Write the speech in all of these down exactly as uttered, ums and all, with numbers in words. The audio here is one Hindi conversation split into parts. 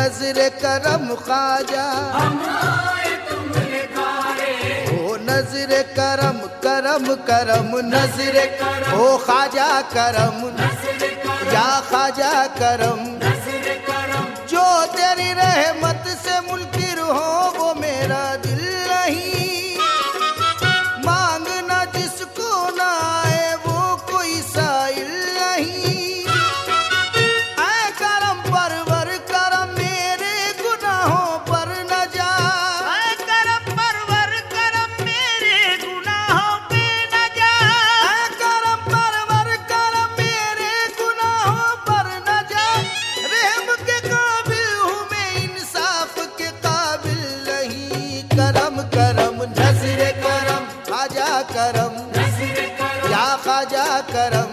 नजर करम ख्वाजा हम आए तुम्हारे द्वारे। ओ नजर करम करम करम नजर ओ ख्वाजा करम या ख्वाजा करम जो तेरी रहमत से मुनकिर हो वो मेरा दिल नहीं, मांगना जिसको ना आए वो कोई साइल नहीं। ऐ करम परवर करम मेरे गुनाहों पर न जा, ऐ करम परवर करम मेरे गुनाहों पे न जा। ऐ करम परवर करम मेरे गुनाहों पर न जा। रहम के काबिल हूँ मैं इंसाफ के काबिल नहीं। करम करम नजर करम ख्वाजा करम या ख्वाजा करम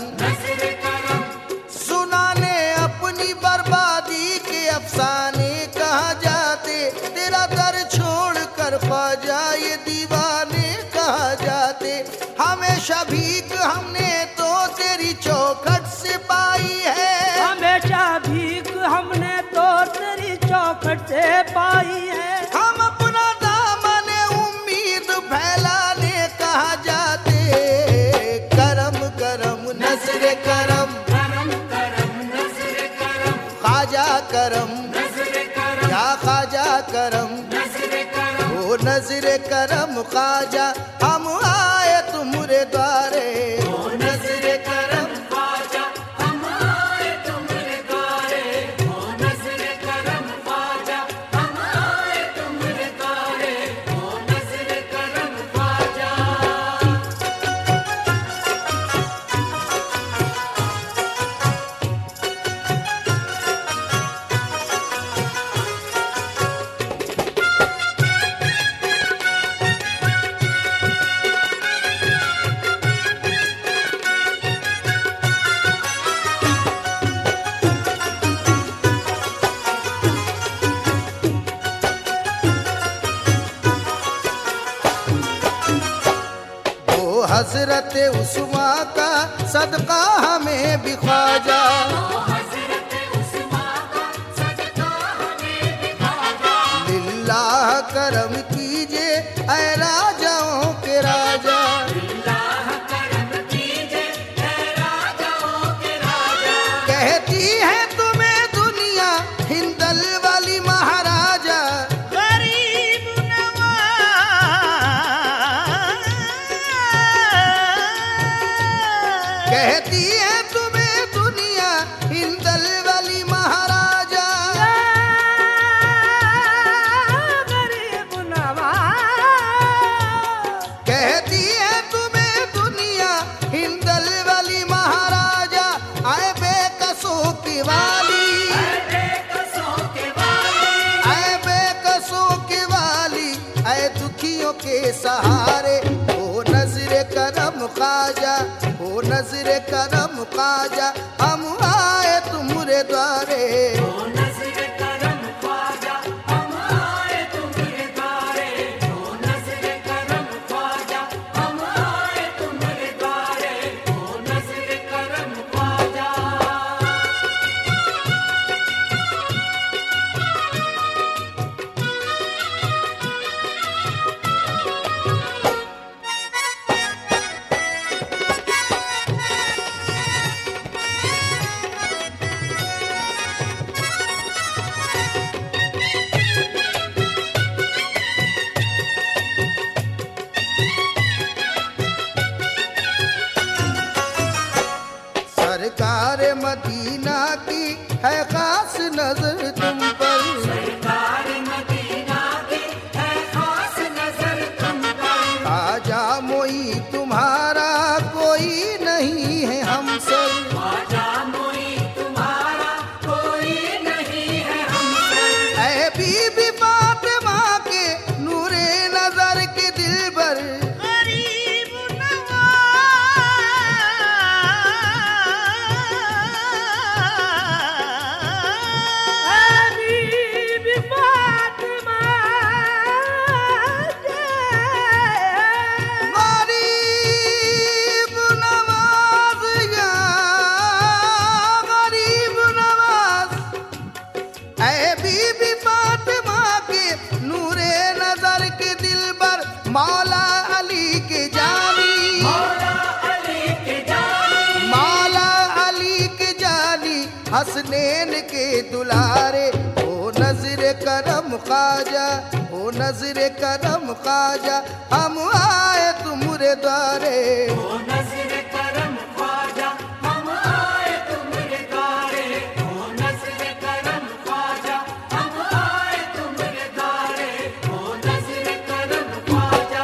सुनाने अपनी बर्बादी के अफसाने कहाँ जाते, तेरा दर छोड़ कर ख्वाजा ये दीवाने कहाँ जाते। हमेशा भीख हमने तो तेरी चौखट से पाई है, हमेशा भीख हमने तो तेरी चौखट से पाई है। हम अपना दामन उम्मीद फैलाने कहाँ जाते। करम करम नजर करम ख्वाजा करम या ख्वाजा करम ओ नजर करम ख्वाजा हम आए तुम्हारे द्वारे। ओ नजर करम हजरत उस्मा का सदका हमें भी ख्वाजा, लिल्लाह करम कीजिए ऐ राजाओं के राजा। कहती है तुम्हें दुनिया हिंदल वाली महाराजा, गरीब कहती है तुम्हें दुनिया हिंदल वाली महाराजा। गरीब नवाज कहती है तुम्हें दुनिया हिंदल वाली महाराजा। आए बेकसों की वाली आए बेकसों की वाली आए दुखियों के सहारे। ओ नजर करम ख्वाजा ओ नजर करम ख्वाजा हम आए तुम्हारे द्वारे। सरकार मदीना की है खास नजर तुम पर, ख्वाजा मोई तुम्हारा कोई नहीं है हमसर। ऐ बीबी फातिमा के नूरे नजर के दिलबर, गरीब नवाज हसनैन के दुलारे। ओ नजर करम ख्वाजा, ओ नजर करम ख्वाजा, हम आए तुम्हारे द्वारे। ओ नजर करम ख्वाजा, हम आए तुम्हारे द्वारे। ओ नजर करम ख्वाजा, हम आए तुम्हारे द्वारे। ओ नजर करम ख्वाजा।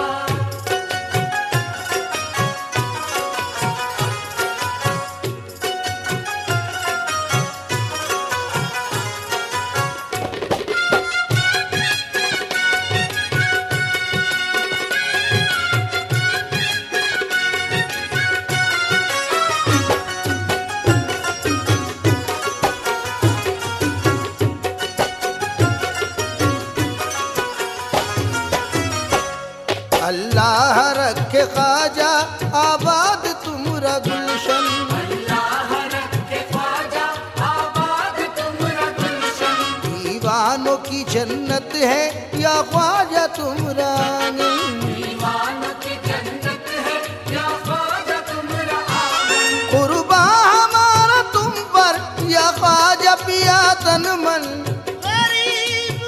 अल्लाह रखे ख्वाजा आबाद तुम्हारा गुलशन। अल्लाह रखे ख्वाजा आबाद तुम्हारा गुलशन। दीवानों की जन्नत है या ख्वाजा तुम्हारा आंगन। दीवानों की जन्नत है या ख्वाजा तुम्हारा आंगन। कुर्बा हमारा तुम पर या ख्वाजा पिया तन मन। गरीब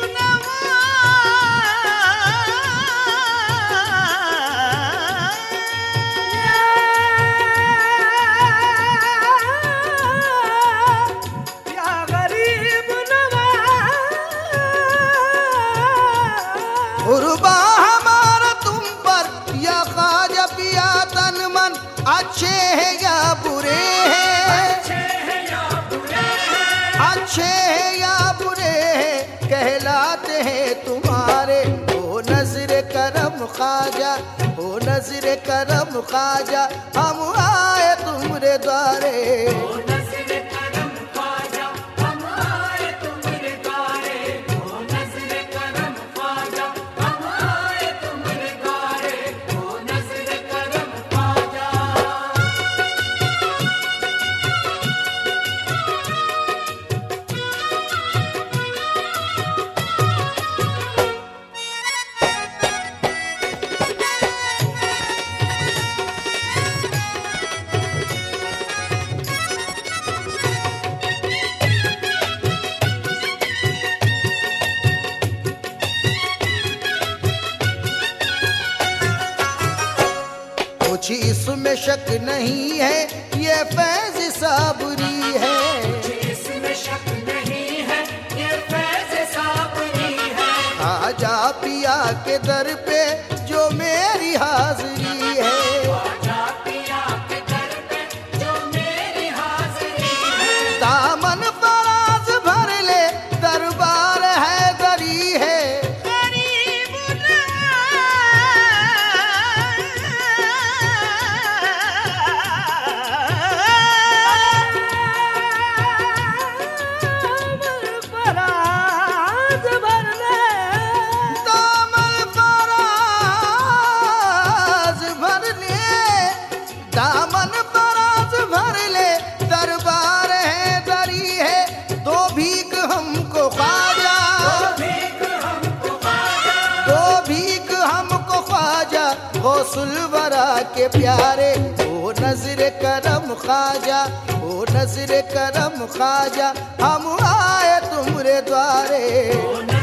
या गरीब नवाज, कुर्बा हमारा तुम पर या ख्वाजा पिया तन मन। अच्छे हैं या बुरे हैं, अच्छे हैं या बुरे हैं। अच्छे हैं या बुरे हैं, कहलाते हैं तुम्हारे। ओ नजर करम ख्वाजा, ओ नजर करम ख्वाजा, हम आए तुम्हारे द्वारे। ओ नजर करम ख्वाजा, हम आए तुम्हारे द्वारे। ओ नजर करम ख्वाजा, हम आए तुम्हारे द्वारे। ओ नजर करम ख्वाजा। कुछ इसमें शक नहीं है ये फैज साबरी है। इसमें शक नहीं है ये फैज़ साबरी है। आजा पिया के दर पे जो मेरी हाजिरी है। ख्वाजा पिया के दर पे जो मेरी हाज़िरी है। दामन फराज भर ले दरबार है दरी है। फराज भरने, दामन फराज भर ले, दामन फराज भर ले दरबार है दरी है। दो भीख हमको ख्वाजा, भीख हमको ख्वाजा। दो भीख हमको ख्वाजा, गौसुल वरा के प्यारे। ओ नजर करम ख्वाजा, ओ नजर करम ख्वाजा, हम आए तुम्हारे द्वारे। ओ